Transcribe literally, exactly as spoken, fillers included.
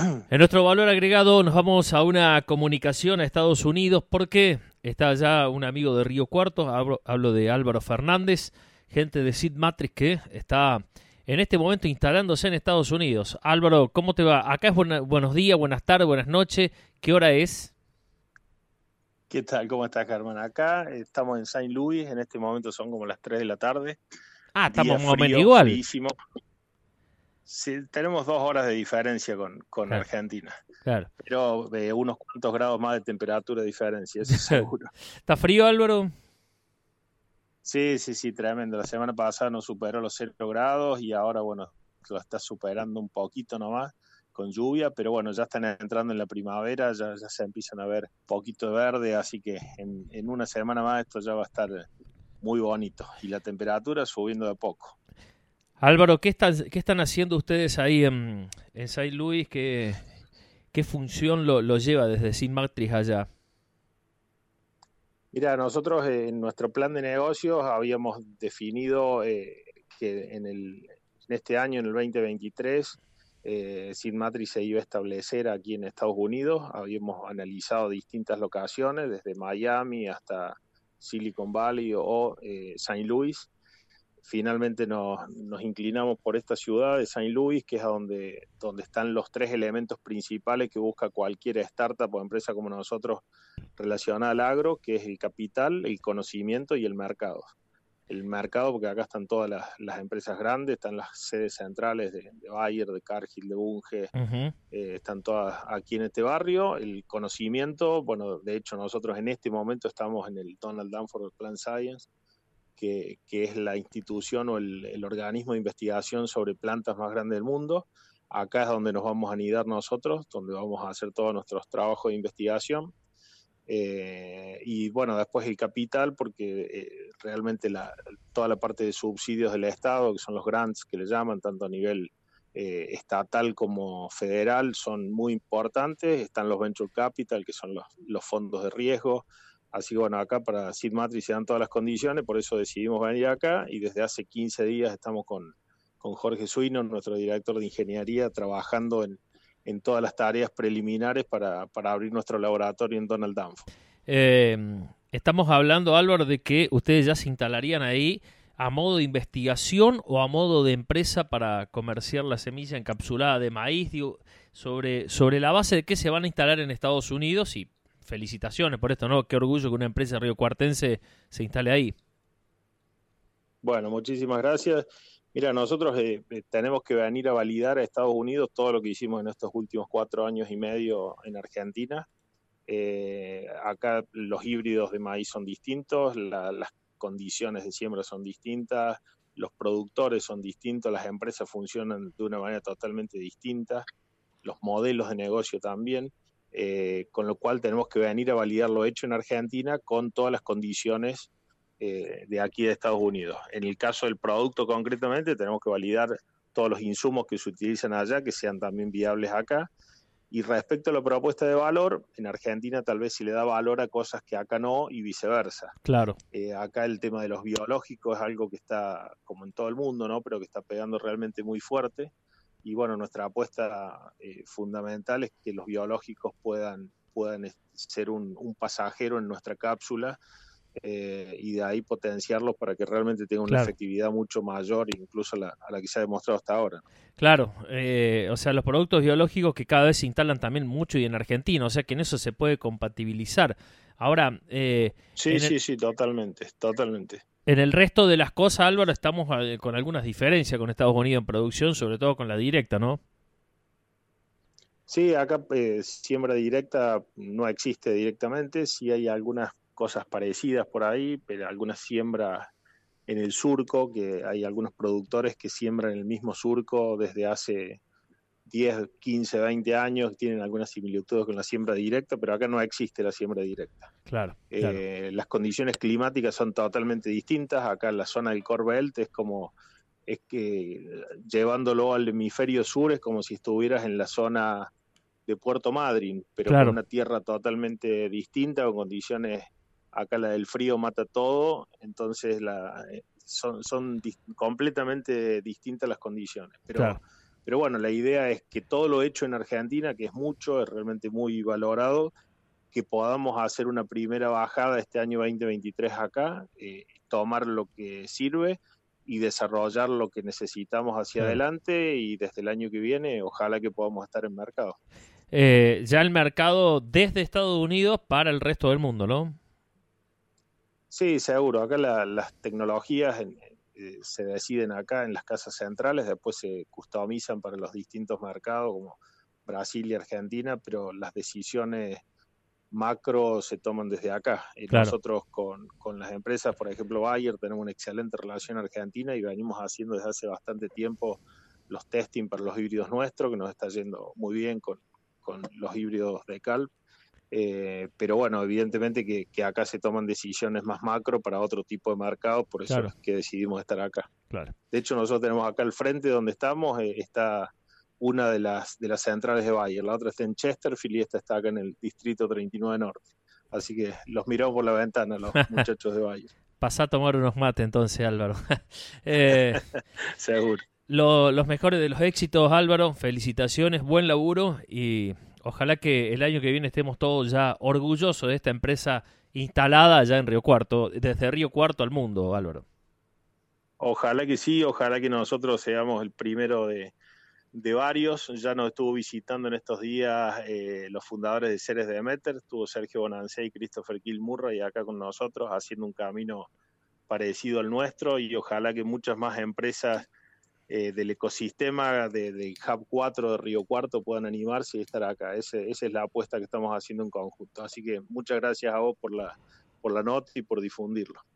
En nuestro valor agregado nos vamos a una comunicación a Estados Unidos porque está allá un amigo de Río Cuarto, hablo, hablo de Álvaro Fernández, gente de Seed Matrix que está en este momento instalándose en Estados Unidos. Álvaro, ¿cómo te va? Acá es buena, buenos días, buenas tardes, buenas noches. ¿Qué hora es? ¿Qué tal? ¿Cómo estás, Germán? Acá estamos en Saint Louis, en este momento son como las tres de la tarde, Ah, día estamos más o menos frío, igual. fríísimo. Sí, tenemos dos horas de diferencia con, con Claro, Argentina, claro. pero eh, unos cuantos grados más de temperatura de diferencia, eso seguro. ¿Está frío, Álvaro? Sí, sí, sí, tremendo. La semana pasada nos superó los cero grados y ahora, bueno, lo está superando un poquito nomás con lluvia, pero bueno, ya están entrando en la primavera, ya, ya se empiezan a ver poquito de verde, así que en, en una semana más esto ya va a estar muy bonito y la temperatura subiendo de a poco. Álvaro, ¿qué están, qué están haciendo ustedes ahí en, en Saint Louis? ¿Qué, qué función lo, lo lleva desde Seed Matrix allá? Mira, nosotros eh, en nuestro plan de negocios habíamos definido eh, que en, el, en este año, en el veinte veintitrés, eh, Seed Matrix se iba a establecer aquí en Estados Unidos. Habíamos analizado distintas locaciones, desde Miami hasta Silicon Valley o eh, Saint Louis. Finalmente nos, nos inclinamos por esta ciudad de Saint Louis, que es a donde, donde están los tres elementos principales que busca cualquier startup o empresa como nosotros relacionada al agro, que es el capital, el conocimiento y el mercado. El mercado, porque acá están todas las, las empresas grandes, están las sedes centrales de, de Bayer, de Cargill, de Bunge, Uh-huh. eh, están todas aquí en este barrio. El conocimiento, bueno, de hecho nosotros en este momento estamos en el Donald Danforth Plant Science, que, que es la institución o el, el organismo de investigación sobre plantas más grande del mundo. Acá es donde nos vamos a anidar nosotros, donde vamos a hacer todos nuestros trabajos de investigación. Eh, y bueno, después el capital, porque eh, realmente la, toda la parte de subsidios del Estado, que son los grants que le llaman, tanto a nivel eh, estatal como federal, son muy importantes. Están los venture capital, que son los, los fondos de riesgo. Así que bueno, acá para Seed Matrix se dan todas las condiciones, por eso decidimos venir acá y desde hace quince días estamos con, con Jorge Suino, nuestro director de ingeniería, trabajando en, en todas las tareas preliminares para, para abrir nuestro laboratorio en Donald Danforth. Eh, estamos hablando, Álvaro, de que ustedes ya se instalarían ahí a modo de investigación o a modo de empresa para comerciar la semilla encapsulada de maíz, digo, sobre, sobre la base de que se van a instalar en Estados Unidos. Y felicitaciones por esto, ¿no? Qué orgullo que una empresa riocuartense se instale ahí. Bueno, muchísimas gracias. Mira, nosotros eh, eh, tenemos que venir a validar a Estados Unidos todo lo que hicimos en estos últimos cuatro años y medio en Argentina. Eh, acá los híbridos de maíz son distintos, la, las condiciones de siembra son distintas, los productores son distintos, las empresas funcionan de una manera totalmente distinta, los modelos de negocio también, eh, con lo cual tenemos que venir a validar lo hecho en Argentina con todas las condiciones eh, de aquí de Estados Unidos. En el caso del producto concretamente, tenemos que validar todos los insumos que se utilizan allá, que sean también viables acá. Y respecto a la propuesta de valor, en Argentina tal vez se le da valor a cosas que acá no y viceversa. Claro. Eh, acá el tema de los biológicos es algo que está, como en todo el mundo, ¿no? Pero que está pegando realmente muy fuerte. Y bueno, nuestra apuesta eh, fundamental es que los biológicos puedan, puedan ser un, un pasajero en nuestra cápsula eh, y de ahí potenciarlos para que realmente tenga una Claro. efectividad mucho mayor, incluso a la, a la que se ha demostrado hasta ahora. Claro, eh, o sea, los productos biológicos que cada vez se instalan también mucho y en Argentina, o sea que en eso se puede compatibilizar. Ahora, eh, Sí, en el, sí, sí, totalmente, totalmente. en el resto de las cosas, Álvaro, estamos eh, con algunas diferencias con Estados Unidos en producción, sobre todo con la directa, ¿no? Sí, acá eh, siembra directa no existe directamente, sí hay algunas cosas parecidas por ahí, pero algunas siembras en el surco, que hay algunos productores que siembran el mismo surco desde hace diez, quince, veinte años, tienen algunas similitudes con la siembra directa, pero acá no existe la siembra directa. Claro, claro. Eh, las condiciones climáticas son totalmente distintas, acá en la zona del Core Belt es como, es que llevándolo al hemisferio sur es como si estuvieras en la zona de Puerto Madryn, pero con Claro, una tierra totalmente distinta, con condiciones, acá la del frío mata todo, entonces la, son, son dis completamente distintas las condiciones, pero claro. Pero bueno, la idea es que todo lo hecho en Argentina, que es mucho, es realmente muy valorado, que podamos hacer una primera bajada este año veinte veintitrés acá, eh, tomar lo que sirve y desarrollar lo que necesitamos hacia Claro. adelante, y desde el año que viene ojalá que podamos estar en mercado. Eh, ya el mercado desde Estados Unidos para el resto del mundo, ¿no? Sí, seguro. Acá la, las tecnologías en, eh, se deciden acá en las casas centrales, después se customizan para los distintos mercados como Brasil y Argentina, pero las decisiones macro se toman desde acá. Y Claro. nosotros con, con las empresas, por ejemplo Bayer, tenemos una excelente relación en Argentina y venimos haciendo desde hace bastante tiempo los testing para los híbridos nuestros, que nos está yendo muy bien con, con los híbridos de Calp. Eh, pero bueno, evidentemente que, que acá se toman decisiones más macro para otro tipo de mercado, por eso Claro. es que decidimos estar acá. Claro. De hecho, nosotros tenemos acá al frente donde estamos, eh, está una de las, de las centrales de Bayer, la otra está en Chesterfield y esta está acá en el distrito treinta y nueve Norte. Así que los miramos por la ventana los muchachos de Bayer. Pasá a tomar unos mates entonces, Álvaro. eh, Seguro. lo, los mejores de los éxitos, Álvaro. Felicitaciones, buen laburo y ojalá que el año que viene estemos todos ya orgullosos de esta empresa instalada allá en Río Cuarto, desde Río Cuarto al mundo, Álvaro. Ojalá que sí, ojalá que nosotros seamos el primero de, de varios. Ya nos estuvo visitando en estos días eh, los fundadores de Ceres de Demeter, estuvo Sergio Bonancé y Christopher Kilmurray acá con nosotros haciendo un camino parecido al nuestro, y ojalá que muchas más empresas eh, del ecosistema de, de Hub cuatro de Río Cuarto puedan animarse y estar acá. Ese, esa es la apuesta que estamos haciendo en conjunto. Así que muchas gracias a vos por la, por la nota y por difundirlo.